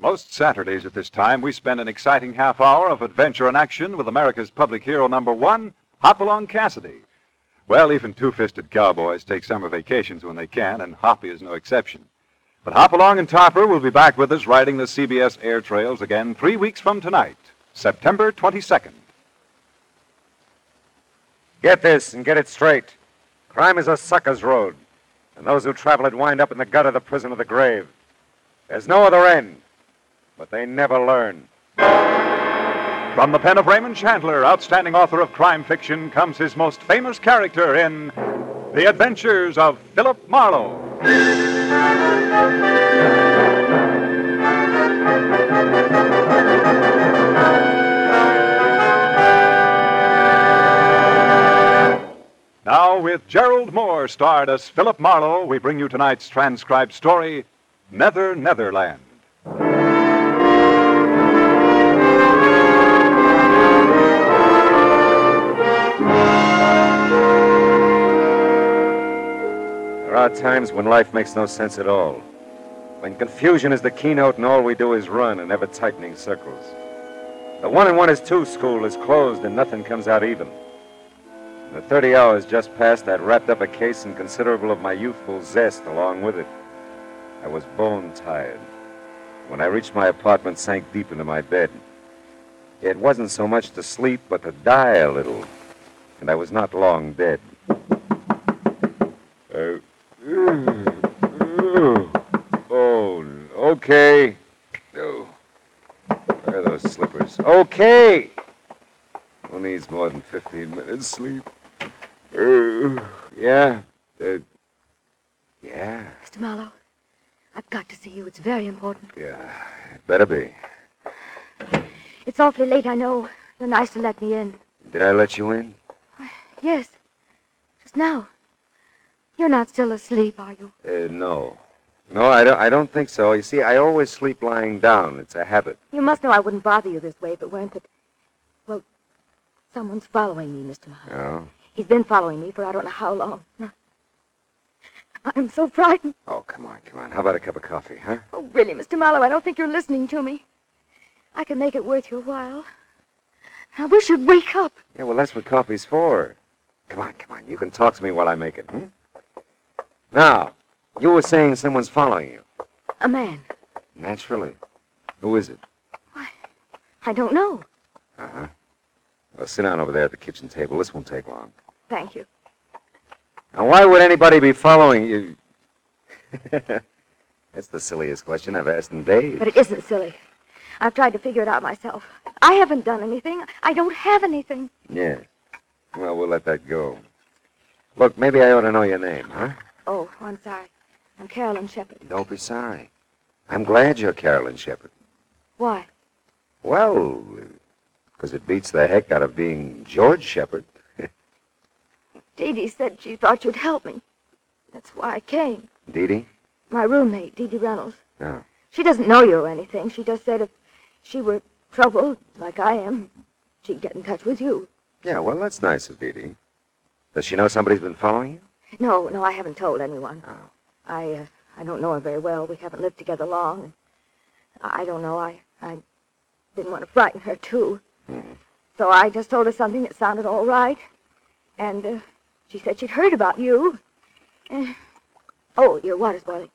Most Saturdays at this time, we spend an exciting half hour of adventure and action with America's public hero number one, Hopalong Cassidy. Well, even two-fisted cowboys take summer vacations when they can, and Hoppy is no exception. But Hopalong and Topper will be back with us riding the CBS air trails again 3 weeks from tonight, September 22nd. Get this and get it straight. Crime is a sucker's road, and those who travel it wind up in the gut of the prison of the grave. There's no other end, but they never learn. From the pen of Raymond Chandler, outstanding author of crime fiction, comes his most famous character in The Adventures of Philip Marlowe. Now, with Gerald Moore starred as Philip Marlowe, we bring you tonight's transcribed story, Netherland. There are times when life makes no sense at all. When confusion is the keynote and all we do is run in ever-tightening circles. The 1 and 1 is 2 school is closed and nothing comes out even. The 30 hours just passed, I'd wrapped up a case and considerable of my youthful zest along with it. I was bone tired. When I reached my apartment, sank deep into my bed. It wasn't so much to sleep, but to die a little. And I was not long dead. Okay. Oh, where are those slippers? Okay. Who needs more than 15 minutes sleep? Yeah. Yeah. Mr. Marlowe, I've got to see you. It's very important. Yeah, it better be. It's awfully late, I know. You're nice to let me in. Did I let you in? Yes. Just now. You're not still asleep, are you? No. No, I don't think so. You see, I always sleep lying down. It's a habit. You must know I wouldn't bother you this way if it weren't that... Well, someone's following me, Mr. Marlowe. Oh? He's been following me for I don't know how long. I'm so frightened. Oh, come on. How about a cup of coffee, huh? Oh, really, Mr. Marlowe, I don't think you're listening to me. I can make it worth your while. I wish you'd wake up. Yeah, well, that's what coffee's for. Come on. You can talk to me while I make it, Now, you were saying someone's following you. A man. Naturally. Who is it? Why, I don't know. Uh-huh. Well, sit down over there at the kitchen table. This won't take long. Thank you. Now, why would anybody be following you? That's the silliest question I've asked in days. But it isn't silly. I've tried to figure it out myself. I haven't done anything. I don't have anything. Yeah. Well, we'll let that go. Look, maybe I ought to know your name, huh? Oh, I'm sorry. I'm Carolyn Shepard. Don't be sorry. I'm glad you're Carolyn Shepard. Why? Well, because it beats the heck out of being George Shepard. Dee Dee said she thought you'd help me. That's why I came. Dee Dee? My roommate, Dee Dee Reynolds. Oh. She doesn't know you or anything. She just said if she were troubled, like I am, she'd get in touch with you. Yeah, well, that's nice of Dee Dee. Does she know somebody's been following you? No, I haven't told anyone. Oh. I don't know her very well. We haven't lived together long. I don't know. I didn't want to frighten her, too. So I just told her something that sounded all right. And she said she'd heard about you. Oh, your water's boiling.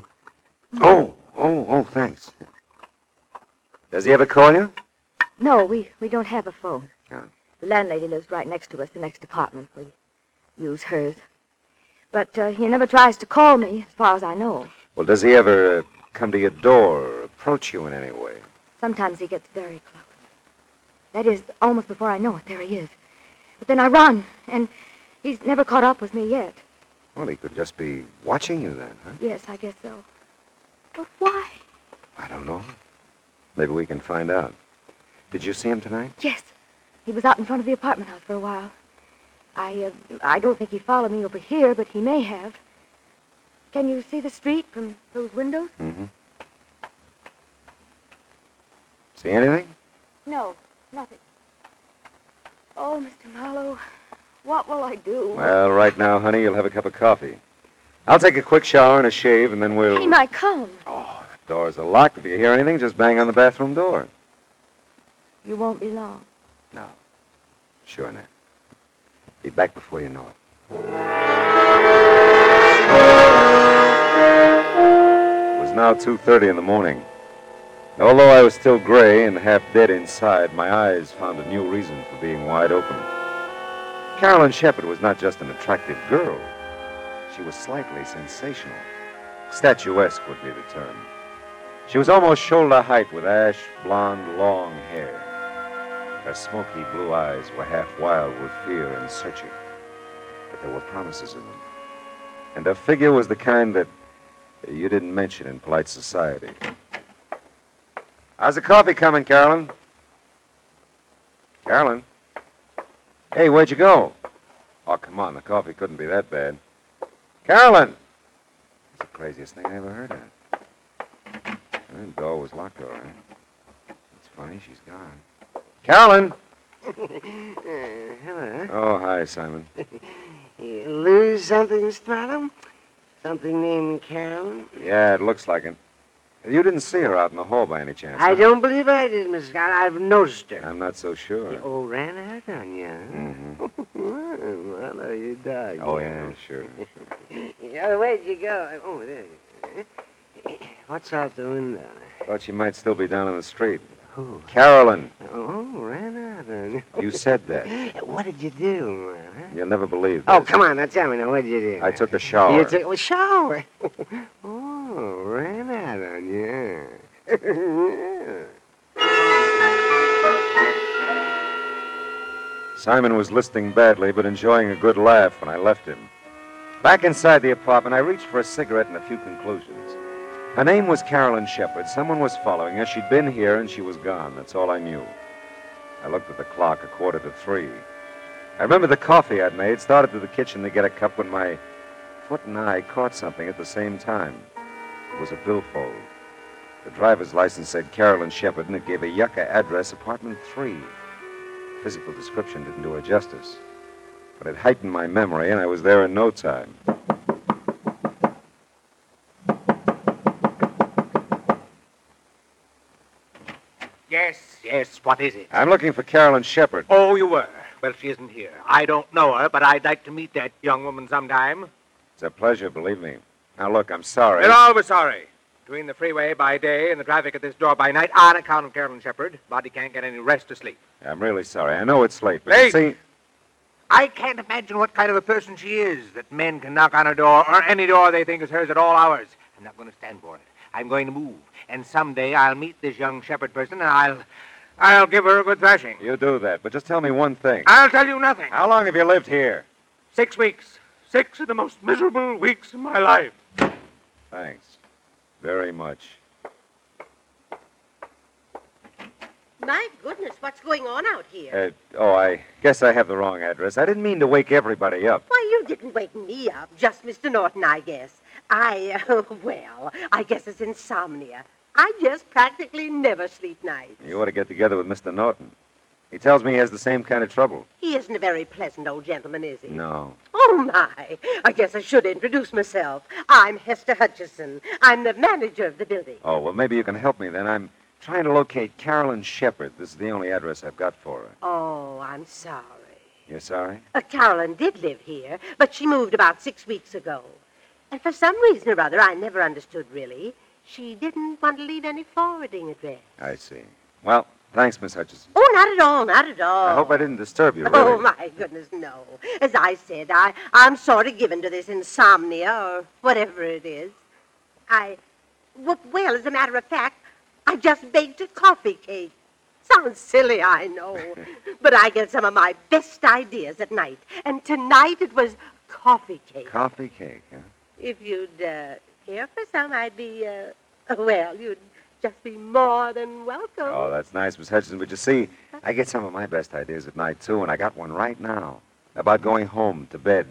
Oh, thanks. Does he ever call you? No, we don't have a phone. Oh. The landlady lives right next to us, the next apartment. We use hers. But he never tries to call me, as far as I know. Well, does he ever come to your door or approach you in any way? Sometimes he gets very close. That is, almost before I know it, there he is. But then I run, and he's never caught up with me yet. Well, he could just be watching you then, huh? Yes, I guess so. But why? I don't know. Maybe we can find out. Did you see him tonight? Yes. He was out in front of the apartment house for a while. I don't think he followed me over here, but he may have. Can you see the street from those windows? Mm-hmm. See anything? No, nothing. Oh, Mr. Marlowe, what will I do? Well, right now, honey, you'll have a cup of coffee. I'll take a quick shower and a shave, and then we'll... He might come. Oh, Doors are locked. If you hear anything, just bang on the bathroom door. You won't be long. No. Sure, Nat. Be back before you know it. It was now 2:30 in the morning. Although I was still gray and half dead inside, my eyes found a new reason for being wide open. Carolyn Shepard was not just an attractive girl. She was slightly sensational. Statuesque would be the term. She was almost shoulder height with ash blonde, long hair. Her smoky blue eyes were half wild with fear and searching. But there were promises in them. And her figure was the kind that you didn't mention in polite society. How's the coffee coming, Carolyn? Carolyn? Hey, where'd you go? Oh, come on, the coffee couldn't be that bad. Carolyn! That's the craziest thing I ever heard of. The door was locked, all right. It's funny, she's gone. Carolyn! Hello. Oh, hi, Simon. You lose something, Stratum? Something named Carolyn? Yeah, it looks like it. You didn't see her out in the hall by any chance, I huh? don't believe I did, Miss Scott. I've noticed her. I'm not so sure. Oh, ran out on you, huh? Mm-hmm. Well, you dog. Oh, yeah, sure. Yeah, where'd you go? Oh, there. What's out the window? Thought she might still be down on the street. Who? Carolyn, Oh, ran out on you. you said that. What did you do, huh? You'll never believe this. Oh, come on, now tell me now. What did you do? I took a shower. You took a shower? Oh, ran out on you. Simon was listening badly, but enjoying a good laugh when I left him. Back inside the apartment, I reached for a cigarette and a few conclusions. Her name was Carolyn Shepard. Someone was following her. She'd been here, and she was gone. That's all I knew. I looked at the clock, 2:45. I remember the coffee I'd made, started to the kitchen to get a cup when my foot and eye caught something at the same time. It was a billfold. The driver's license said Carolyn Shepard, and it gave a Yucca address, apartment 3. Physical description didn't do her justice, but it heightened my memory, and I was there in no time. Yes, what is it? I'm looking for Carolyn Shepard. Oh, you were. Well, she isn't here. I don't know her, but I'd like to meet that young woman sometime. It's a pleasure, believe me. Now, look, I'm sorry. We're always sorry. Between the freeway by day and the traffic at this door by night, on account of Carolyn Shepard, body can't get any rest or sleep. I'm really sorry. I know it's late, but you Late? see... I can't imagine what kind of a person she is, that men can knock on her door, or any door they think is hers at all hours. I'm not going to stand for it. I'm going to move. And someday I'll meet this young Shepard person, and I'll give her a good thrashing. You do that, but just tell me one thing. I'll tell you nothing. How long have you lived here? 6 weeks. 6 of the most miserable weeks of my life. Thanks. Very much. My goodness, what's going on out here? I guess I have the wrong address. I didn't mean to wake everybody up. Why, you didn't wake me up. Just Mr. Norton, I guess. Well, I guess it's insomnia. I just practically never sleep nights. You ought to get together with Mr. Norton. He tells me he has the same kind of trouble. He isn't a very pleasant old gentleman, is he? No. Oh, my. I guess I should introduce myself. I'm Hester Hutchison. I'm the manager of the building. Oh, well, maybe you can help me then. I'm trying to locate Carolyn Shepard. This is the only address I've got for her. Oh, I'm sorry. You're sorry? Carolyn did live here, but she moved about 6 weeks ago. And for some reason or other, I never understood really, she didn't want to leave any forwarding address. I see. Well, thanks, Miss Hutchison. Oh, not at all, not at all. I hope I didn't disturb you, really. Oh, my goodness, no. As I said, I'm sort of given to this insomnia or whatever it is. Well, as a matter of fact, I just baked a coffee cake. Sounds silly, I know. But I get some of my best ideas at night. And tonight it was coffee cake. Coffee cake, huh? If you'd care for some, I'd be, you'd just be more than welcome. Oh, that's nice, Miss Hutchison. But you see, I get some of my best ideas at night, too, and I got one right now about going home to bed.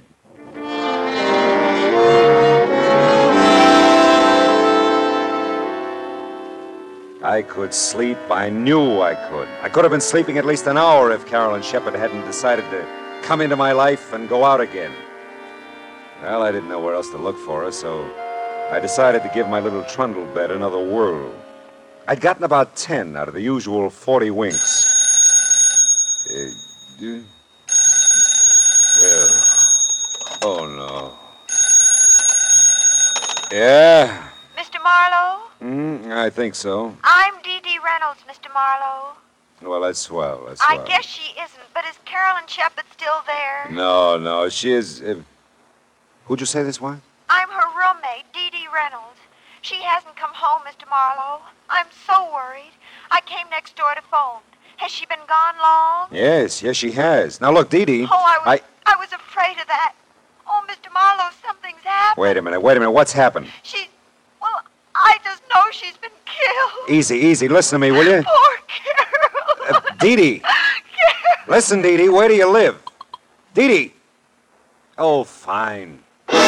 I could sleep. I knew I could. I could have been sleeping at least an hour if Carolyn Shepard hadn't decided to come into my life and go out again. Well, I didn't know where else to look for her, so I decided to give my little trundle bed another whirl. I'd gotten about 10 out of the usual 40 winks. Well, oh no. Yeah? Mr. Marlowe? I think so. I'm Dee Dee Reynolds, Mr. Marlowe. Well, that's swell. I guess she isn't, but is Carolyn Shepard still there? No, she is... who'd you say this was? I'm her roommate, Dee Dee Reynolds. She hasn't come home, Mr. Marlowe. I'm so worried. I came next door to phone. Has she been gone long? Yes, she has. Now, look, Dee Dee... Oh, I was afraid of that. Oh, Mr. Marlowe, something's happened. Wait a minute. What's happened? Well, I just know she's been killed. Easy. Listen to me, will you? Poor Carol. Dee Dee. Carol. Listen, Dee Dee, where do you live? Dee Dee. Oh, fine.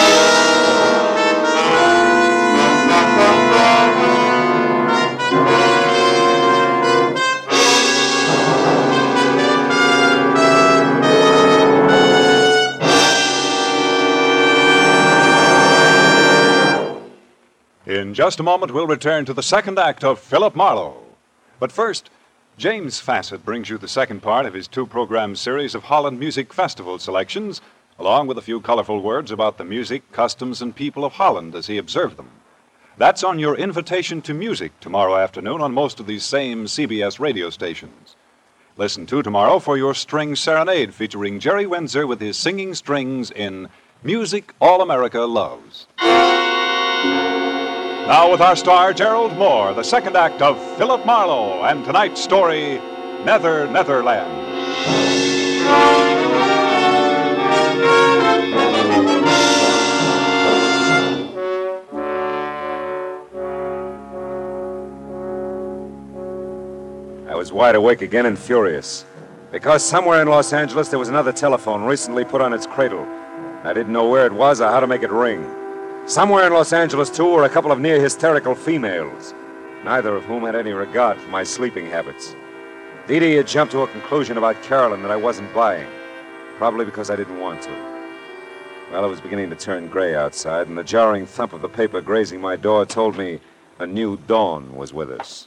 In just a moment, we'll return to the second act of Philip Marlowe. But first, James Fassett brings you the second part of his two-program series of Holland Music Festival selections, along with a few colorful words about the music, customs, and people of Holland as he observed them. That's on your invitation to music tomorrow afternoon on most of these same CBS radio stations. Listen to tomorrow for your string serenade featuring Jerry Windsor with his singing strings in Music All America Loves. Now with our star, Gerald Moore, the second act of Philip Marlowe, and tonight's story, Netherland. I was wide awake again and furious. Because somewhere in Los Angeles there was another telephone recently put on its cradle. I didn't know where it was or how to make it ring. Somewhere in Los Angeles, too, were a couple of near-hysterical females, neither of whom had any regard for my sleeping habits. Dee Dee had jumped to a conclusion about Carolyn that I wasn't buying, probably because I didn't want to. Well, it was beginning to turn gray outside, and the jarring thump of the paper grazing my door told me a new dawn was with us.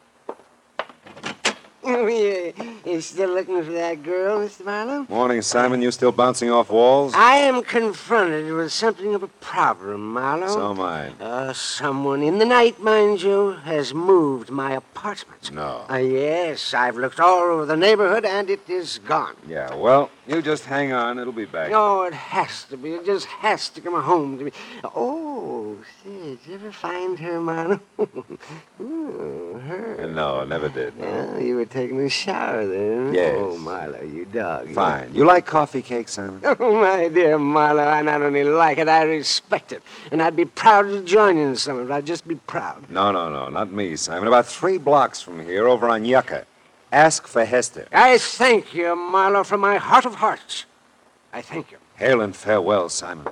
Oh, yeah. You still looking for that girl, Mr. Marlowe? Morning, Simon. You still bouncing off walls? I am confronted with something of a problem, Marlowe. So am I. Someone in the night, mind you, has moved my apartment. No. Yes, I've looked all over the neighborhood, and it is gone. Yeah, well, you just hang on. It'll be back. Oh, it has to be. It just has to come home to me. Oh, say, did you ever find her, Marlowe? Ooh, her. No, never did. Well, you were taking a shower then. Yes. Oh, Marlowe, you dog. Fine. You like coffee cake, Simon? Oh, my dear Marlowe, I not only like it, I respect it. And I'd be proud to join you in some of it. I'd just be proud. No, not me, Simon. About 3 blocks from here, over on Yucca. Ask for Hester. I thank you, Marlowe, from my heart of hearts. I thank you. Hail and farewell, Simon.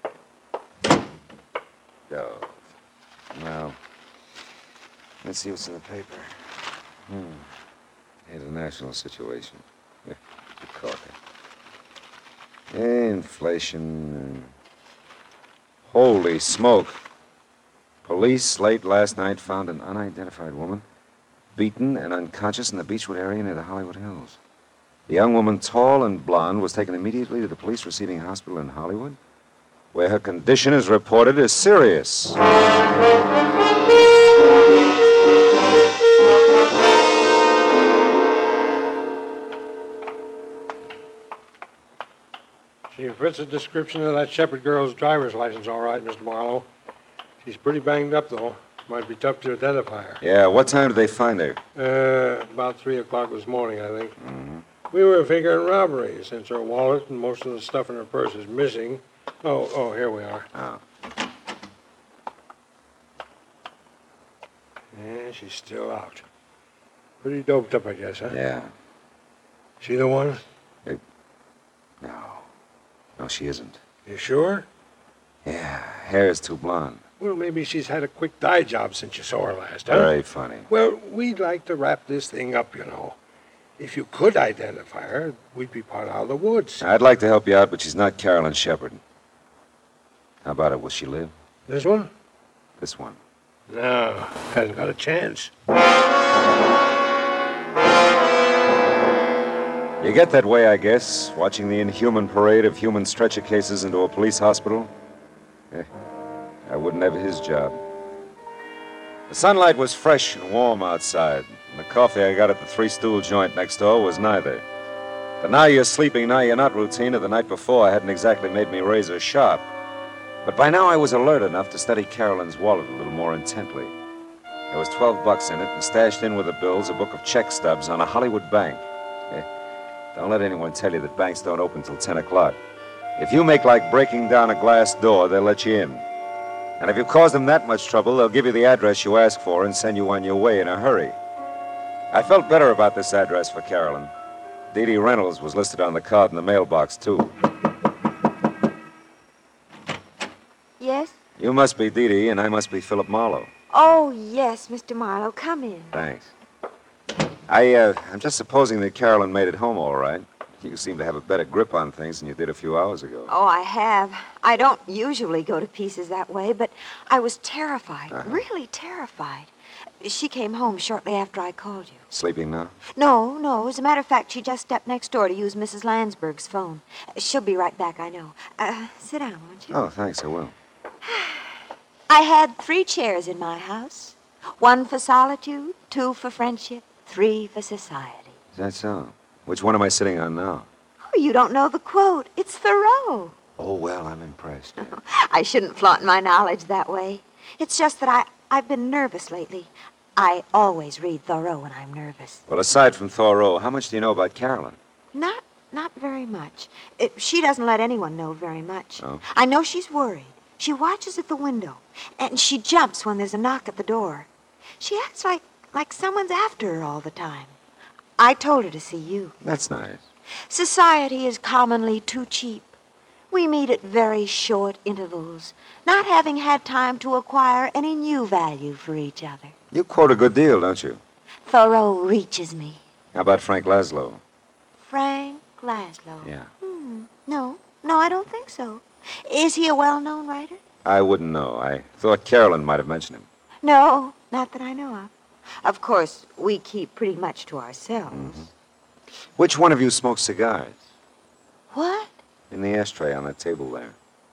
Oh. Well, let's see what's in the paper. International situation. You caught it. Inflation. Holy smoke. Police late last night found an unidentified woman beaten and unconscious in the Beechwood area near the Hollywood Hills. The young woman, tall and blonde, was taken immediately to the police receiving hospital in Hollywood, where her condition is reported as serious. She fits the description of that Shepherd girl's driver's license, all right, Mr. Marlowe. She's pretty banged up, though. Might be tough to identify her. Yeah, what time did they find her? About 3 o'clock this morning, I think. Mm-hmm. We were figuring robbery, since her wallet and most of the stuff in her purse is missing. Oh, here we are. Oh. Yeah, she's still out. Pretty doped up, I guess, huh? Yeah. She the one? No, she isn't. You sure? Yeah, hair is too blonde. Well, maybe she's had a quick dye job since you saw her last, huh? Very funny. Well, we'd like to wrap this thing up, you know. If you could identify her, we'd be part out of the woods. I'd like to help you out, but she's not Carolyn Shepard. How about it? Will she live? This one? This one. No, hasn't got a chance. You get that way, I guess, watching the inhuman parade of human stretcher cases into a police hospital. I wouldn't have his job. The sunlight was fresh and warm outside, and the coffee I got at the Three Stool joint next door was neither. But now you're sleeping, now you're not routine, and the night before hadn't exactly made me razor sharp. But by now I was alert enough to study Carolyn's wallet a little more intently. There was $12 in it, and stashed in with the bills a book of check stubs on a Hollywood bank. Don't let anyone tell you that banks don't open till 10 o'clock. If you make like breaking down a glass door, they'll let you in. And if you cause them that much trouble, they'll give you the address you ask for and send you on your way in a hurry. I felt better about this address for Carolyn. Dee Dee Reynolds was listed on the card in the mailbox, too. Yes? You must be Dee Dee, and I must be Philip Marlowe. Oh, yes, Mr. Marlowe. Come in. Thanks. I'm just supposing that Carolyn made it home all right. You seem to have a better grip on things than you did a few hours ago. Oh, I have. I don't usually go to pieces that way, but I was terrified, really terrified. She came home shortly after I called you. Sleeping now? No. As a matter of fact, she just stepped next door to use Mrs. Landsberg's phone. She'll be right back, I know. Sit down, won't you? Oh, thanks, I will. I had 3 chairs in my house. 1 for solitude, 2 for friendship, 3 for society. Is that so? Which one am I sitting on now? Oh, you don't know the quote. It's Thoreau. Oh, well, I'm impressed. I shouldn't flaunt my knowledge that way. It's just that I've been nervous lately. I always read Thoreau when I'm nervous. Well, aside from Thoreau, how much do you know about Carolyn? Not very much. She doesn't let anyone know very much. Oh? I know she's worried. She watches at the window, and she jumps when there's a knock at the door. She acts like someone's after her all the time. I told her to see you. That's nice. Society is commonly too cheap. We meet at very short intervals, not having had time to acquire any new value for each other. You quote a good deal, don't you? Thoreau reaches me. How about Frank Laszlo? Frank Laszlo? Yeah. No, I don't think so. Is he a well-known writer? I wouldn't know. I thought Carolyn might have mentioned him. No, not that I know of. Of course, we keep pretty much to ourselves. Mm-hmm. Which one of you smokes cigars? What? In the ashtray on that table there.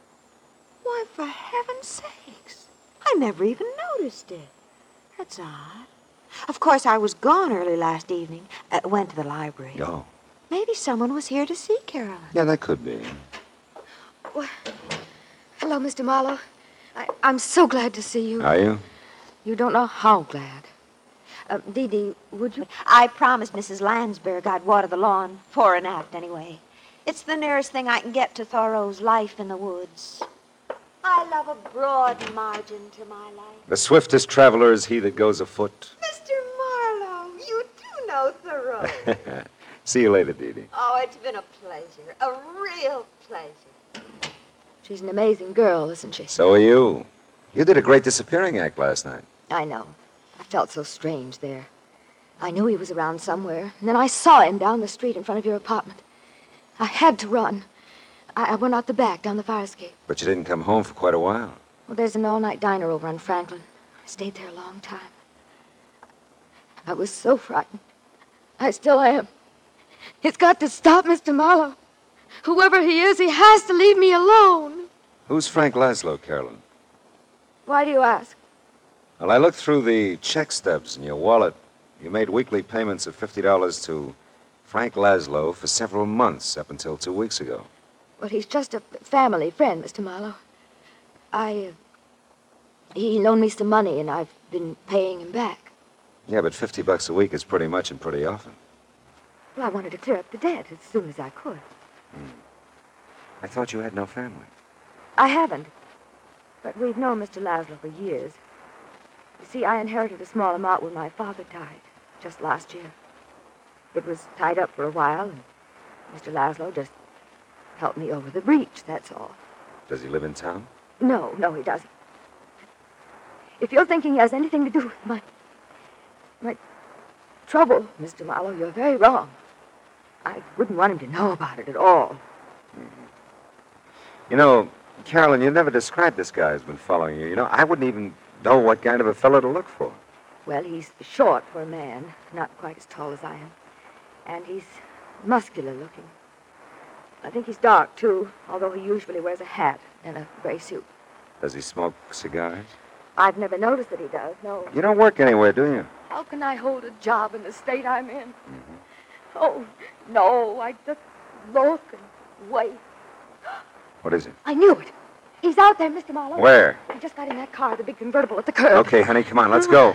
Why, for heaven's sakes, I never even noticed it. That's odd. Of course, I was gone early last evening. Went to the library. Oh. Maybe someone was here to see Carolyn. Yeah, that could be. Well, hello, Mr. Marlowe. I'm so glad to see you. Are you? You don't know how glad. Dee Dee, would you? I promised Mrs. Landsberg I'd water the lawn, fore and aft anyway. It's the nearest thing I can get to Thoreau's Life in the Woods. I love a broad margin to my life. The swiftest traveler is he that goes afoot. Mr. Marlowe, you do know Thoreau. See you later, Dee Dee. Oh, it's been a pleasure, a real pleasure. She's an amazing girl, isn't she? So are you. You did a great disappearing act last night. I know. I felt so strange there. I knew he was around somewhere, and then I saw him down the street in front of your apartment. I had to run. I went out the back, down the fire escape. But you didn't come home for quite a while. Well, there's an all-night diner over on Franklin. I stayed there a long time. I was so frightened. I still am. It's got to stop, Mr. Marlowe. Whoever he is, he has to leave me alone. Who's Frank Laszlo, Carolyn? Why do you ask? Well, I looked through the check stubs in your wallet. You made weekly payments of $50 to Frank Laszlo for several months, up until 2 weeks ago. Well, he's just a family friend, Mr. Marlowe. He loaned me some money, and I've been paying him back. Yeah, but $50 a week is pretty much and pretty often. Well, I wanted to clear up the debt as soon as I could. I thought you had no family. I haven't. But we've known Mr. Laszlo for years. You see, I inherited a small amount when my father died, just last year. It was tied up for a while, and Mr. Laszlo just helped me over the breach, that's all. Does he live in town? No, he doesn't. If you're thinking he has anything to do with my trouble, Mr. Marlowe, you're very wrong. I wouldn't want him to know about it at all. You know, Carolyn, you never described this guy who's been following you. You know, I wouldn't even Though, what kind of a fellow to look for? Well, he's short for a man, not quite as tall as I am. And he's muscular looking. I think he's dark, too, although he usually wears a hat and a gray suit. Does he smoke cigars? I've never noticed that he does, no. You don't work anywhere, do you? How can I hold a job in the state I'm in? Oh, no, I just look and wait. What is it? I knew it. He's out there, Mr. Marlowe. Where? He just got in that car, the big convertible at the curb. Okay, honey, come on, let's go.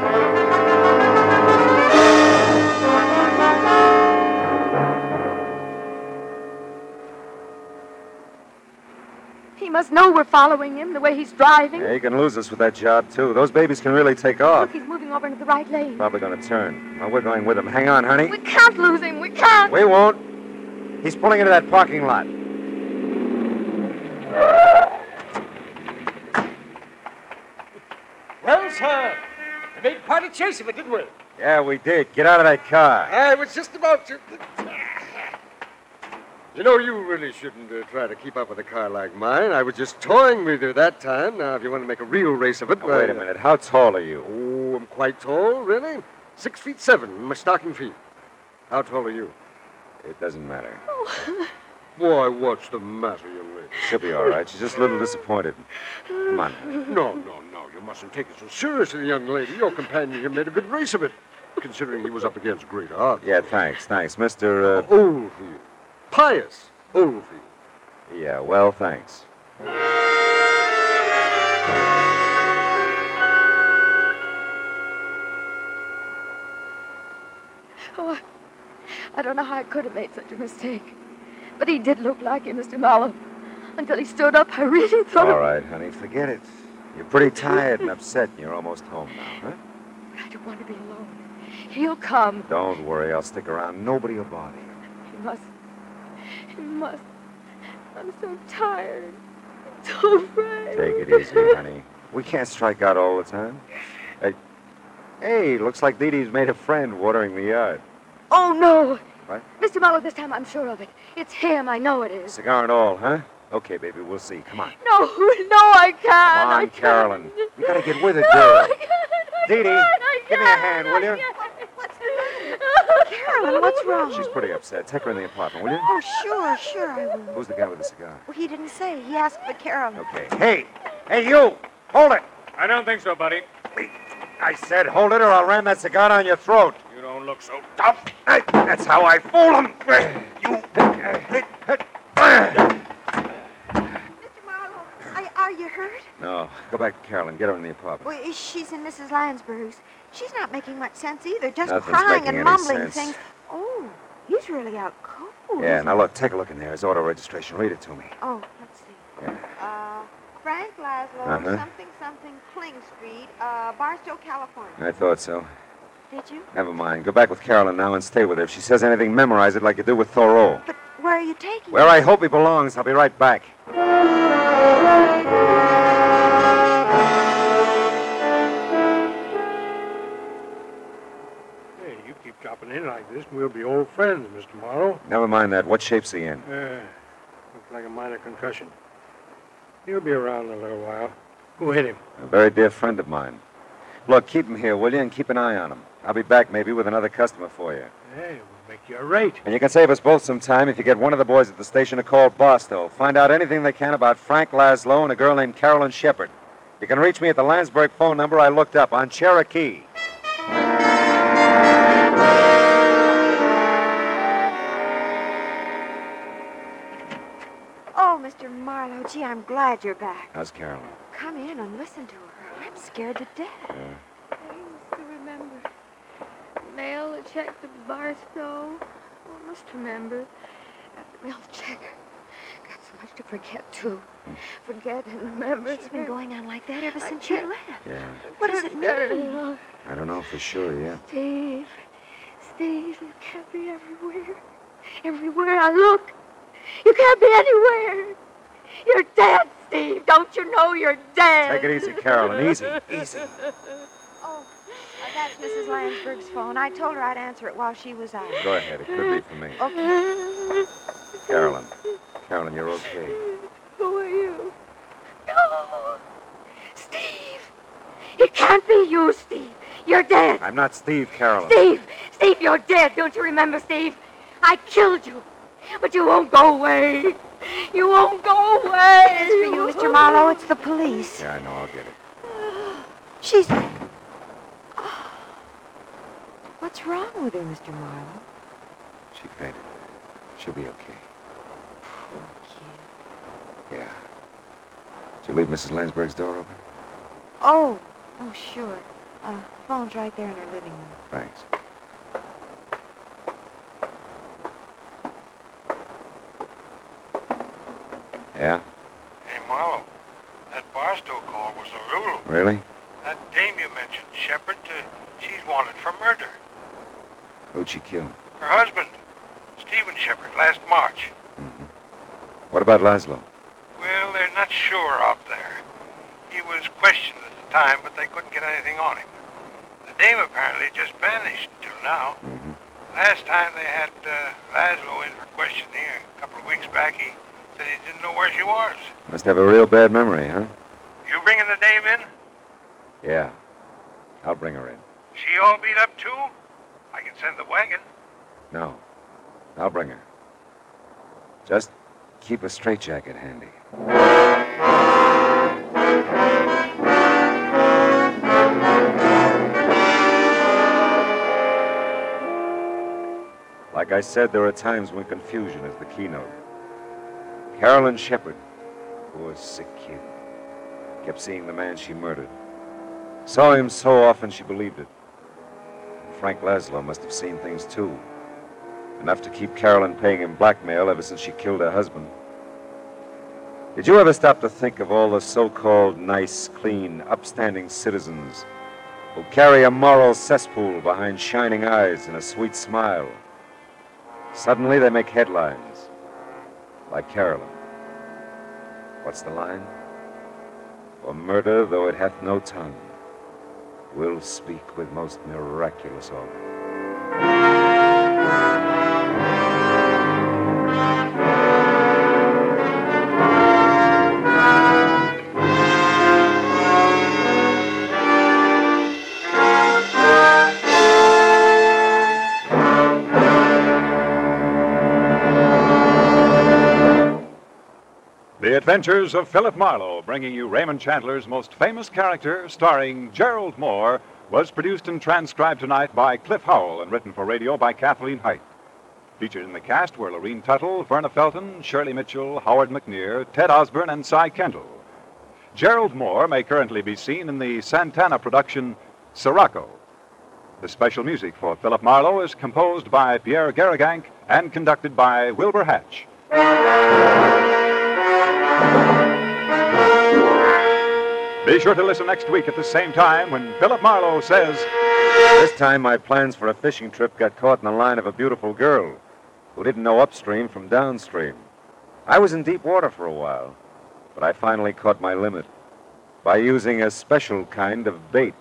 He must know we're following him, the way he's driving. Yeah, he can lose us with that job, too. Those babies can really take off. Look, he's moving over into the right lane. Probably going to turn. Well, we're going with him. Hang on, honey. We can't lose him. We can't. We won't. He's pulling into that parking lot. Well, sir, we made quite a chase of it, didn't we? Yeah, we did. Get out of that car. I was just about to. You know, you really shouldn't try to keep up with a car like mine. I was just toying with you that time. Now, if you want to make a real race of it, Now, wait a minute. How tall are you? Oh, I'm quite tall, really. 6'7" in my stocking feet. How tall are you? It doesn't matter. Why, what's the matter, young lady? She'll be all right. She's just a little disappointed. Come on. No. You mustn't take it so seriously, young lady. Your companion here made a good race of it, considering he was up against great odds. Yeah, thanks. Mr. Oldfield. Pius Oldfield. Yeah, well, thanks. Oh, I don't know how I could have made such a mistake. But he did look like him, Mr. Marlowe. Until he stood up, I really thought... All right, honey, forget it. You're pretty tired and upset, and you're almost home now, huh? I don't want to be alone. He'll come. Don't worry, I'll stick around. Nobody will bother you. He must. I'm so tired. So afraid. Take it easy, honey. We can't strike out all the time. Hey, looks like Dee Dee's made a friend watering the yard. Oh, no. What? Mr. Marlowe, this time I'm sure of it. It's him. I know it is. Cigar and all, huh? Okay, baby, we'll see. Come on. No, I can't. Come on, I can't. Carolyn. You gotta get with it, No, girl. I can't. Dee Dee, give me a hand, will you? Carolyn, what's wrong? She's pretty upset. Take her in the apartment, will you? Oh, sure, I will. Who's the guy with the cigar? Well, he didn't say. He asked for Carolyn. Okay. Hey, you! Hold it! I don't think so, buddy. I said hold it or I'll ram that cigar down your throat. You don't look so tough. That's how I fool them. You... Mr. Marlowe, are you hurt? No, go back to Carolyn. Get her in the apartment. Well, she's in Mrs. Lansbury's. She's not making much sense either, just Nothing's crying making and any mumbling sense. things. Oh, he's really out cold. Yeah, now look, take a look in there. His auto registration. Read it to me. Oh, let's see. Yeah. Frank Laszlo, Uh-huh. something, Kling Street, Barstow, California. I thought so. Did you? Never mind. Go back with Carolyn now and stay with her. If she says anything, memorize it like you do with Thoreau. But where are you taking Where I hope he belongs. I'll be right back. Hey, you keep dropping in like this, and we'll be old friends, Mr. Morrow. Never mind that. What shape's he in? Looks like a minor concussion. He'll be around in a little while. Who hit him? A very dear friend of mine. Look, keep him here, will you? And keep an eye on him. I'll be back maybe with another customer for you. Hey, we'll make you a rate. And you can save us both some time if you get one of the boys at the station to call Barstow. Find out anything they can about Frank Laszlo and a girl named Carolyn Shepard. You can reach me at the Landsberg phone number I looked up on Cherokee. Oh, Mr. Marlowe, gee, I'm glad you're back. How's Carolyn? Come in and listen to her. I'm scared to death. I must remember. Mail a check to Barstow. I must remember. After mail a check. Got so much to forget, too. Forget and remember. It's been going on like that ever since can't- you left. Yeah. What does it mean? I don't know for sure yet. Steve, you can't be everywhere. Everywhere I look, you can't be anywhere. You're dead, Steve. Don't you know you're dead? Take it easy, Carolyn. Easy. Oh, that's Mrs. Lansberg's phone. I told her I'd answer it while she was out. Go ahead. It could be for me. Okay. Carolyn, you're okay. Who are you? No. Steve. can't be you, Steve. You're dead. I'm not Steve, Carolyn. Steve, you're dead. Don't you remember, Steve? I killed you. But you won't go away. You won't go away. As for you, Mr. Marlowe, it's the police. Yeah, I know. I'll get it. She's... What's wrong with her, Mr. Marlowe? She fainted. She'll be okay. Poor kid. Yeah. Did you leave Mrs. Landsberg's door open? Oh, sure. Phone's right there in her living room. Thanks. Yeah? Hey, Marlowe, that Barstow call was a rule. Really? That dame you mentioned, Shepard, she's wanted for murder. Who'd she kill? Her husband, Stephen Shepard, last March. Mm-hmm. What about Laszlo? Well, they're not sure out there. He was questioned at the time, but they couldn't get anything on him. The dame apparently just vanished until now. Mm-hmm. Last time they had Laszlo in for questioning a couple of weeks back, he said he didn't know where she was. Must have a real bad memory, huh? You bringing the dame in? Yeah. I'll bring her in. She all beat up, too? I can send the wagon. No. I'll bring her. Just keep a straitjacket handy. Like I said, there are times when confusion is the keynote. Carolyn Shepard, poor sick kid, kept seeing the man she murdered. Saw him so often she believed it. Frank Laszlo must have seen things too. Enough to keep Carolyn paying him blackmail ever since she killed her husband. Did you ever stop to think of all the so-called nice, clean, upstanding citizens who carry a moral cesspool behind shining eyes and a sweet smile? Suddenly they make headlines, like Carolyn. What's the line? For murder, though it hath no tongue, will speak with most miraculous organ. The Adventures of Philip Marlowe, bringing you Raymond Chandler's most famous character, starring Gerald Moore, was produced and transcribed tonight by Cliff Howell and written for radio by Kathleen Height. Featured in the cast were Lorene Tuttle, Verna Felton, Shirley Mitchell, Howard McNear, Ted Osborne, and Cy Kendall. Gerald Moore may currently be seen in the Santana production Sirocco. The special music for Philip Marlowe is composed by Pierre Garrigank and conducted by Wilbur Hatch. Be sure to listen next week at the same time when Philip Marlowe says... This time my plans for a fishing trip got caught in the line of a beautiful girl who didn't know upstream from downstream. I was in deep water for a while, but I finally caught my limit by using a special kind of bait.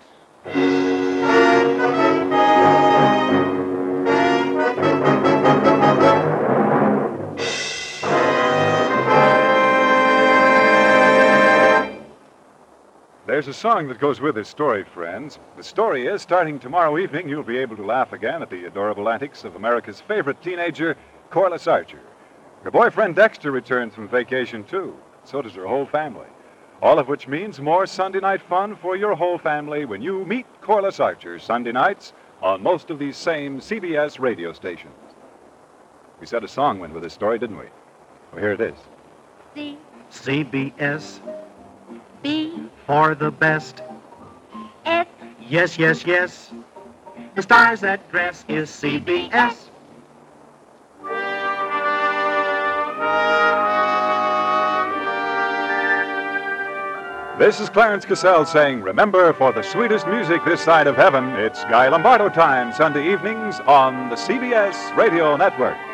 There's a song that goes with this story, friends. The story is, starting tomorrow evening, you'll be able to laugh again at the adorable antics of America's favorite teenager, Corliss Archer. Her boyfriend Dexter returns from vacation, too. So does her whole family. All of which means more Sunday night fun for your whole family when you meet Corliss Archer Sunday nights on most of these same CBS radio stations. We said a song went with this story, didn't we? Well, here it is. C. CBS. B. For the best. S. Yes, yes, yes. The stars that dress is CBS. This is Clarence Cassell saying, remember, for the sweetest music this side of heaven, it's Guy Lombardo time, Sunday evenings on the CBS Radio Network.